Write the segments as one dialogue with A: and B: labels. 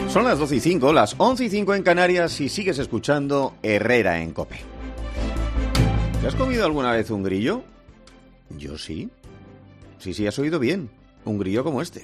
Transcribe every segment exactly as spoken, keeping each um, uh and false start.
A: Son las doce y cinco, las once y cinco en Canarias y sigues escuchando Herrera en COPE. ¿Te has comido alguna vez un grillo? Yo sí. Sí, sí, has oído bien. Un grillo como este.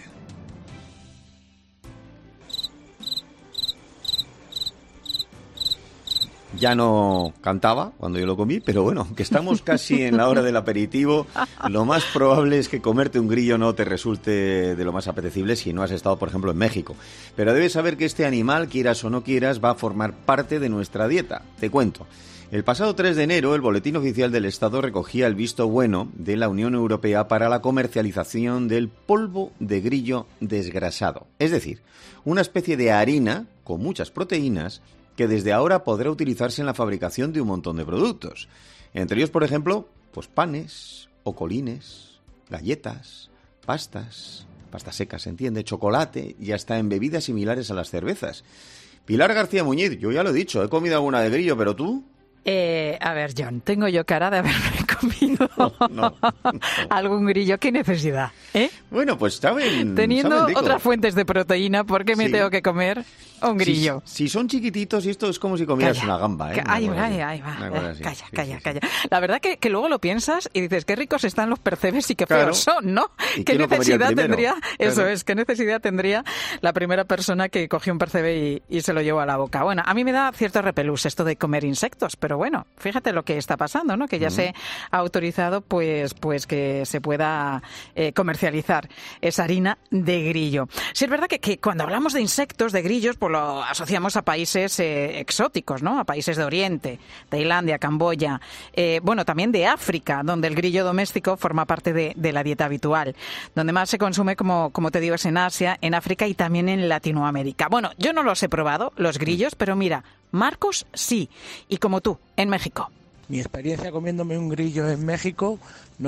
A: Ya no cantaba cuando yo lo comí, pero bueno, que estamos casi en la hora del aperitivo, lo más probable es que comerte un grillo no te resulte de lo más apetecible si no has estado, por ejemplo, en México. Pero debes saber que este animal, quieras o no quieras, va a formar parte de nuestra dieta. Te cuento. El pasado tres de enero, el Boletín Oficial del Estado recogía el visto bueno de la Unión Europea para la comercialización del polvo de grillo desgrasado. Es decir, una especie de harina con muchas proteínas que desde ahora podrá utilizarse en la fabricación de un montón de productos. Entre ellos, por ejemplo, pues panes, ocolines, galletas, pastas, pastas secas, ¿se entiende?, chocolate y hasta en bebidas similares a las cervezas. Pilar García Muñiz, yo ya lo he dicho, he comido alguna de grillo, pero tú...
B: Eh, a ver, John, tengo yo cara de haberme comido
A: no, no, no.
B: algún grillo. ¿Qué necesidad? ¿Eh?
A: Bueno, pues saben...
B: Teniendo
A: saben rico. Otras
B: fuentes de proteína, ¿por qué me sí. tengo que comer un grillo?
A: Si, si son chiquititos, esto es como si comieras
B: calla,
A: una gamba, ¿eh?
B: Ay, ay, ay, va. Eh, calla, sí, calla, sí, calla. Sí. La verdad que, que luego lo piensas y dices, qué ricos están los percebes y qué feos claro. son, ¿no? ¿Qué necesidad no tendría? Claro. Eso es, ¿qué necesidad tendría la primera persona que cogió un percebe y, y se lo llevó a la boca? Bueno, a mí me da cierto repelús esto de comer insectos, pero bueno, fíjate lo que está pasando, ¿no? Que ya mm. se ha autorizado pues, pues que se pueda eh, comercializar esa harina de grillo. Sí, es verdad que, que cuando hablamos de insectos, de grillos, pues lo asociamos a países eh, exóticos, ¿no? A países de Oriente, Tailandia, Camboya, eh, bueno, también de África, donde el grillo doméstico forma parte de, de la dieta habitual. Donde más se consume, como, como te digo, es en Asia, en África y también en Latinoamérica. Bueno, yo no los he probado, los grillos, pero mira, Marcos sí, y como tú, en México.
C: Mi experiencia comiéndome un grillo en México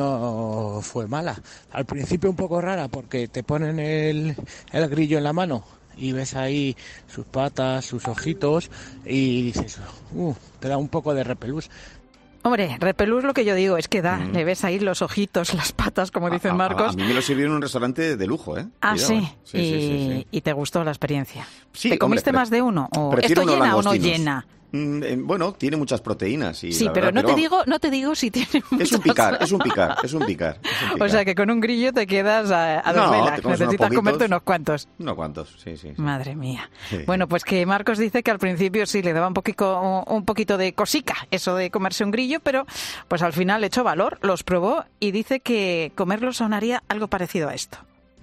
C: no fue mala. Al principio un poco rara porque te ponen el, el grillo en la mano y ves ahí sus patas, sus ojitos y dices, uh, te da un poco de repelús.
B: Hombre, repelús lo que yo digo es que da, mm. le ves ahí los ojitos, las patas, como dicen Marcos.
A: A, a, a mí me lo sirvieron en un restaurante de lujo, ¿eh?
B: Ah,
A: Cuidado,
B: sí.
A: ¿eh? Sí,
B: y,
A: sí, sí, sí.
B: ¿Y te gustó la experiencia?
A: Sí,
B: ¿Te comiste
A: hombre,
B: más de uno? ¿O
A: ¿Esto
B: llena o no llena?
A: Bueno, tiene muchas proteínas. Y
B: sí,
A: la
B: pero,
A: verdad,
B: no,
A: pero
B: te digo, no te digo si tiene muchas.
A: Es un picar, es un picar, es un picar. Es un picar.
B: O sea, que con un grillo te quedas a, a dos
A: no,
B: velas. Necesitas
A: unos
B: comerte unos cuantos.
A: Unos cuantos, sí, sí. sí.
B: Madre mía.
A: Sí.
B: Bueno, pues que Marcos dice que al principio sí le daba un poquito, un poquito de cosica eso de comerse un grillo, pero pues al final le echó valor, los probó y dice que comerlo sonaría algo parecido a esto.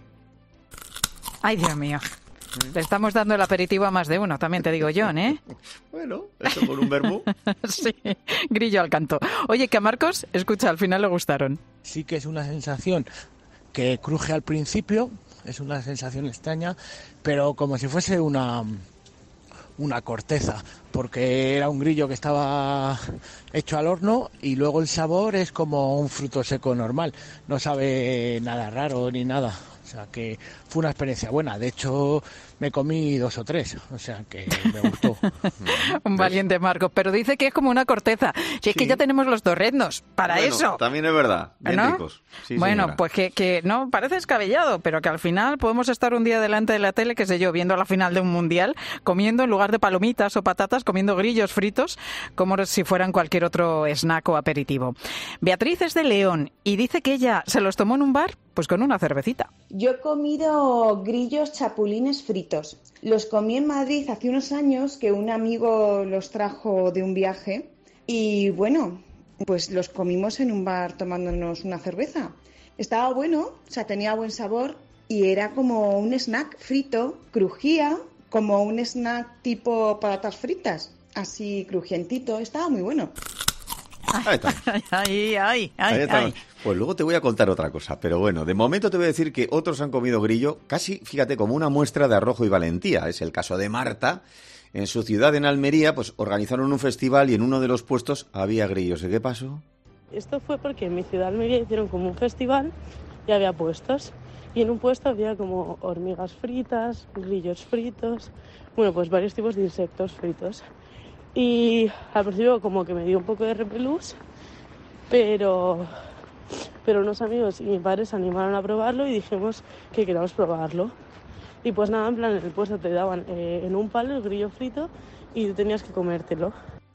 B: Ay, Dios mío. Le estamos dando el aperitivo a más de uno, también te digo yo, ¿eh?
A: Bueno, eso con un verbo.
B: Sí, grillo al canto. Oye, que a Marcos, escucha, al final le gustaron.
C: Sí que es una sensación que cruje al principio, es una sensación extraña, pero como si fuese una, una corteza, porque era un grillo que estaba hecho al horno y luego el sabor es como un fruto seco normal, no sabe nada raro ni nada. O sea que fue una experiencia buena. De hecho, me comí dos o tres. O sea que me gustó.
B: Un valiente Marcos. Pero dice que es como una corteza. Si es sí. que ya tenemos los torreznos para
A: bueno,
B: eso.
A: También es verdad. Bien
B: ¿no?
A: ricos. Sí,
B: bueno,
A: señora.
B: pues que, que no parece descabellado, pero que al final podemos estar un día delante de la tele, qué sé yo, viendo la final de un mundial, comiendo en lugar de palomitas o patatas, comiendo grillos fritos, como si fueran cualquier otro snack o aperitivo. Beatriz es de León y dice que ella se los tomó en un bar pues con una cervecita.
D: Yo he comido grillos chapulines fritos. Los comí en Madrid hace unos años, que un amigo los trajo de un viaje y bueno, pues los comimos en un bar tomándonos una cerveza. Estaba bueno, o sea, tenía buen sabor y era como un snack frito, crujía como un snack tipo patatas fritas, así crujientito, estaba muy bueno.
A: Ahí está.
B: Ay, ay, ay,
A: Ahí
B: ay.
A: Pues luego te voy a contar otra cosa, pero bueno, de momento te voy a decir que otros han comido grillo, casi, fíjate, como una muestra de arrojo y valentía. Es el caso de Marta. En su ciudad, en Almería, pues organizaron un festival y en uno de los puestos había grillos. ¿Y qué pasó?
E: Esto fue porque en mi ciudad, Almería, hicieron como un festival y había puestos. Y en un puesto había como hormigas fritas, grillos fritos, bueno, pues varios tipos de insectos fritos. Y al principio como que me dio un poco de repelús, pero, pero unos amigos y mi padre se animaron a probarlo y dijimos que queríamos probarlo. Y pues nada, en plan, en el puesto te daban eh, en un palo el grillo frito y tenías que comértelo.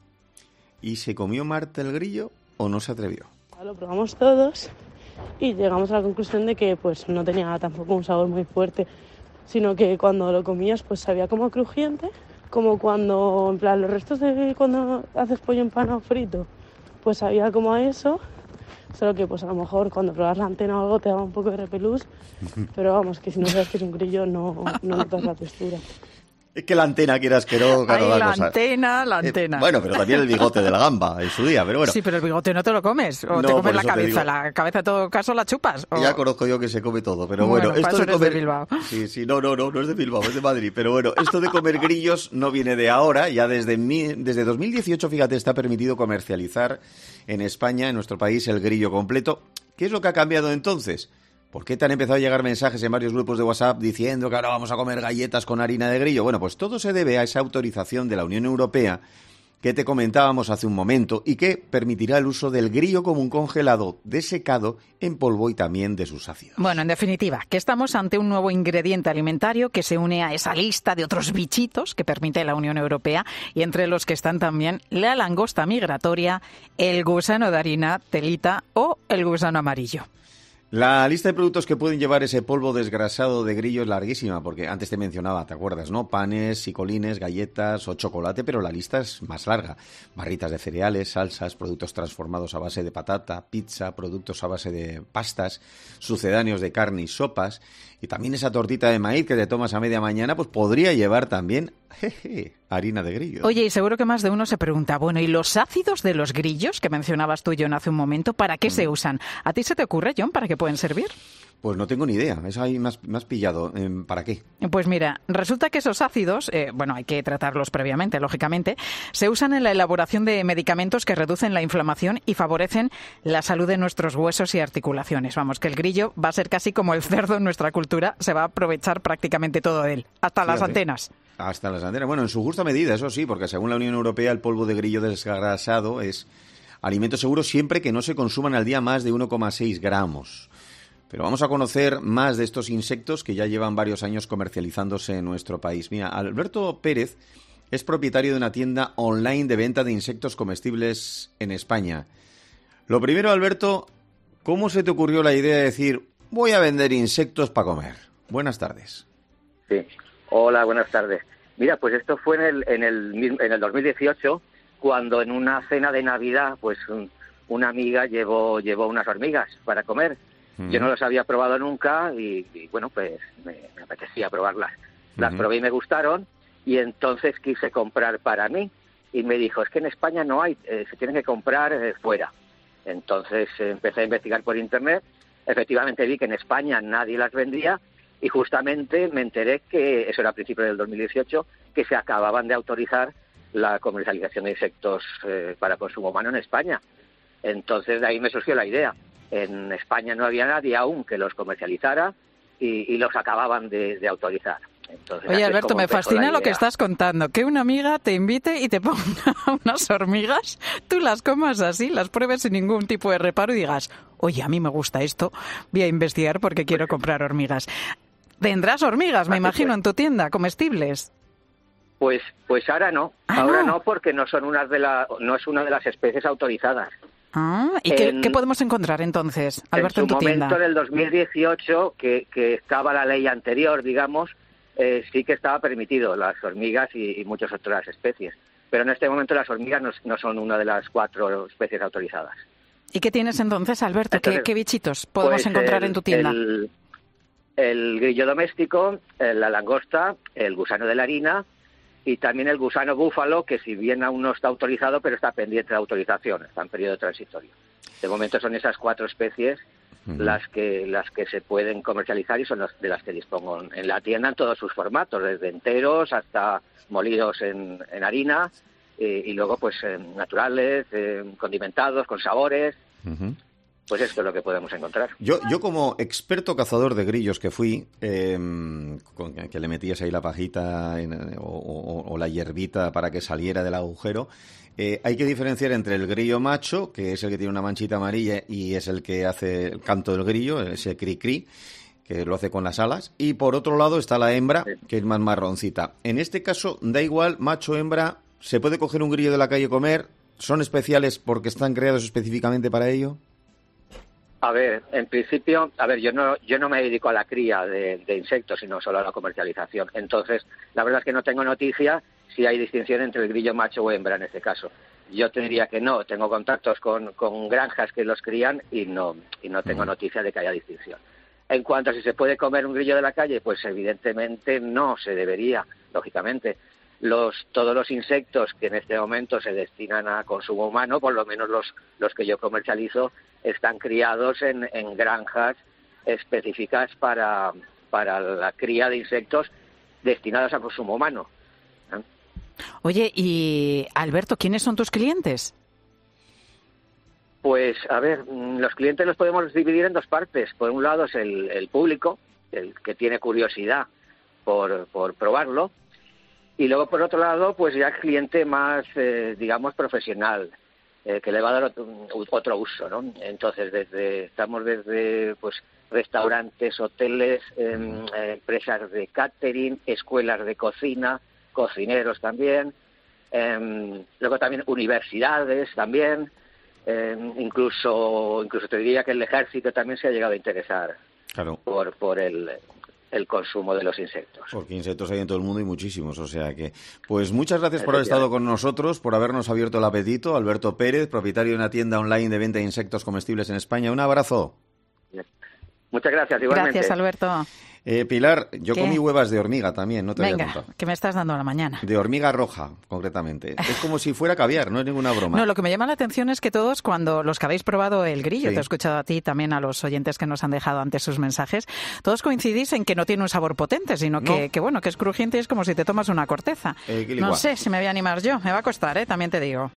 A: ¿Y se comió Marta el grillo o no se atrevió?
E: Lo probamos todos y llegamos a la conclusión de que pues no tenía tampoco un sabor muy fuerte, sino que cuando lo comías pues sabía como crujiente, como cuando, en plan, los restos de cuando haces pollo empanado frito, pues sabía como a eso. Solo que pues a lo mejor cuando pruebas la antena o algo te daba un poco de repelús, pero vamos, que si no sabes que es un grillo no, no notas la textura.
A: Es que la antena, quieras que no, claro,
B: Ay,
A: da
B: la
A: cosas.
B: antena, la antena.
A: Eh, bueno, pero también el bigote de la gamba en su día, pero bueno.
B: Sí, pero el bigote no te lo comes, o
A: No,
B: te comes
A: por
B: la
A: eso te
B: cabeza,
A: digo.
B: la cabeza en todo caso la chupas. O...
A: Ya conozco yo que se come todo, pero
B: Bueno,
A: bueno,
B: para
A: esto
B: eso
A: de
B: eres
A: comer...
B: de Bilbao.
A: Sí, sí, no, no, no, no es de Bilbao, es de Madrid, pero bueno, esto de comer grillos no viene de ahora, ya desde, mi... desde dos mil dieciocho, fíjate, está permitido comercializar en España, en nuestro país, el grillo completo. ¿Qué es lo que ha cambiado entonces? ¿Por qué te han empezado a llegar mensajes en varios grupos de WhatsApp diciendo que ahora vamos a comer galletas con harina de grillo? Bueno, pues todo se debe a esa autorización de la Unión Europea que te comentábamos hace un momento y que permitirá el uso del grillo como un congelado desecado en polvo y también de sus ácidos.
B: Bueno, en definitiva, que estamos ante un nuevo ingrediente alimentario que se une a esa lista de otros bichitos que permite la Unión Europea y entre los que están también la langosta migratoria, el gusano de harina, telita o el gusano amarillo.
A: La lista de productos que pueden llevar ese polvo desgrasado de grillo es larguísima, porque antes te mencionaba, ¿te acuerdas, no? Panes, sicolines, galletas o chocolate, pero la lista es más larga. Barritas de cereales, salsas, productos transformados a base de patata, pizza, productos a base de pastas, sucedáneos de carne y sopas, y también esa tortita de maíz que te tomas a media mañana, pues podría llevar también jeje, harina de grillo.
B: Oye, y seguro que más de uno se pregunta, bueno, ¿y los ácidos de los grillos que mencionabas tú, John, hace un momento, para qué mm. se usan? ¿A ti se te ocurre, John, para qué pueden servir?
A: Pues no tengo ni idea, eso ahí me has, me has pillado. ¿Para qué?
B: Pues mira, resulta que esos ácidos, eh, bueno, hay que tratarlos previamente, lógicamente, se usan en la elaboración de medicamentos que reducen la inflamación y favorecen la salud de nuestros huesos y articulaciones. Vamos, que el grillo va a ser casi como el cerdo en nuestra cultura, se va a aprovechar prácticamente todo de él, hasta Fíjate. las antenas.
A: Hasta las antenas. Bueno, en su justa medida, eso sí, porque según la Unión Europea el polvo de grillo desgrasado es alimento seguro siempre que no se consuman al día más de uno coma seis gramos. Pero vamos a conocer más de estos insectos que ya llevan varios años comercializándose en nuestro país. Mira, Alberto Pérez es propietario de una tienda online de venta de insectos comestibles en España. Lo primero, Alberto, ¿cómo se te ocurrió la idea de decir voy a vender insectos para comer? Buenas tardes.
F: Sí, hola, buenas tardes. Mira, pues esto fue en el, en el, en el dos mil dieciocho, cuando en una cena de Navidad, pues un, una amiga llevó, llevó unas hormigas para comer. Yo no las había probado nunca y, y bueno, pues me, me apetecía probarlas. Las uh-huh. probé y me gustaron y entonces quise comprar para mí y me dijo, es que en España no hay, eh, se tienen que comprar eh, fuera. Entonces eh, empecé a investigar por internet, efectivamente vi que en España nadie las vendía y justamente me enteré que, eso era a principios del dos mil dieciocho, que se acababan de autorizar la comercialización de insectos eh, para consumo humano en España. Entonces de ahí me surgió la idea. En España no había nadie aún que los comercializara y, y los acababan de, de autorizar. Entonces,
B: Oye, Alberto, me fascina lo que estás contando. Que una amiga te invite y te ponga unas hormigas, tú las comas así, las pruebes sin ningún tipo de reparo y digas, oye, a mí me gusta esto, voy a investigar porque quiero comprar hormigas. ¿Tendrás hormigas, me imagino, en tu tienda, comestibles?
F: Pues, pues ahora no.
B: Ah,
F: ahora
B: no.
F: no, porque no son unas de la, no es una de las especies autorizadas.
B: Ah, ¿y qué, en, qué podemos encontrar entonces, Alberto, en,
F: en tu
B: tienda?
F: En su momento, en el dos mil dieciocho, que, que estaba la ley anterior, digamos, eh, sí que estaba permitido las hormigas y, y muchas otras especies. Pero en este momento las hormigas no, no son una de las cuatro especies autorizadas.
B: ¿Y qué tienes entonces, Alberto? Entonces, ¿Qué, ¿Qué bichitos podemos
F: pues
B: encontrar
F: el,
B: en tu tienda?
F: El, el grillo doméstico, la langosta, el gusano de la harina y también el gusano búfalo, que si bien aún no está autorizado, pero está pendiente de autorización, está en periodo transitorio. De momento son esas cuatro especies uh-huh. las que las que se pueden comercializar y son las de las que dispongo en la tienda en todos sus formatos, desde enteros hasta molidos en, en harina eh, y luego pues eh, naturales, eh, condimentados, con sabores. Uh-huh. Pues esto es lo que podemos encontrar.
A: Yo, yo como experto cazador de grillos que fui, eh, con, que le metías ahí la pajita en, o, o, o la hierbita para que saliera del agujero, eh, hay que diferenciar entre el grillo macho, que es el que tiene una manchita amarilla y es el que hace el canto del grillo, ese cri-cri, que lo hace con las alas, y por otro lado está la hembra, que es más marroncita. En este caso, da igual, macho, hembra, ¿se puede coger un grillo de la calle y comer? ¿Son especiales porque están creados específicamente para ello?
F: A ver, en principio, a ver, yo no yo no me dedico a la cría de, de insectos, sino solo a la comercialización. Entonces, la verdad es que no tengo noticia si hay distinción entre el grillo macho o hembra en este caso. Yo te diría que no, tengo contactos con, con granjas que los crían y no y no tengo noticia de que haya distinción. En cuanto a si se puede comer un grillo de la calle, pues evidentemente no se debería, lógicamente. Los, todos los insectos que en este momento se destinan a consumo humano, por lo menos los, los que yo comercializo, están criados en, en granjas específicas para, para la cría de insectos destinados a consumo humano. ¿Eh?
B: Oye, y Alberto, ¿quiénes son tus clientes?
F: Pues, a ver, los clientes los podemos dividir en dos partes. Por un lado es el, el público, el que tiene curiosidad por, por probarlo. Y luego, por otro lado, pues ya el cliente más, eh, digamos, profesional, eh, que le va a dar otro, otro uso, ¿no? Entonces, desde estamos desde pues restaurantes, hoteles, eh, empresas de catering, escuelas de cocina, cocineros también, eh, luego también universidades también, eh, incluso incluso te diría que el ejército también se ha llegado a interesar
A: claro.
F: por por el el consumo de los insectos.
A: Porque insectos hay en todo el mundo y muchísimos, o sea que... Pues muchas gracias por haber estado con nosotros, por habernos abierto el apetito. Alberto Pérez, propietario de una tienda online de venta de insectos comestibles en España. Un abrazo.
F: Muchas gracias, igualmente.
B: Gracias, Alberto.
A: Eh, Pilar, yo
B: ¿Qué?
A: comí huevas de hormiga también, no te
B: Venga,
A: había contado.
B: que me estás dando a la mañana.
A: De hormiga roja, concretamente. Es como si fuera caviar, no es ninguna broma.
B: No, lo que me llama la atención es que todos, cuando los que habéis probado el grillo,
A: sí.
B: te he escuchado a ti, también a los oyentes que nos han dejado antes sus mensajes, todos coincidís en que no tiene un sabor potente, sino que,
A: no.
B: que bueno, que es crujiente y es como si te tomas una corteza.
A: Eh,
B: no sé si me voy a animar yo, me va a costar, ¿eh? También te digo.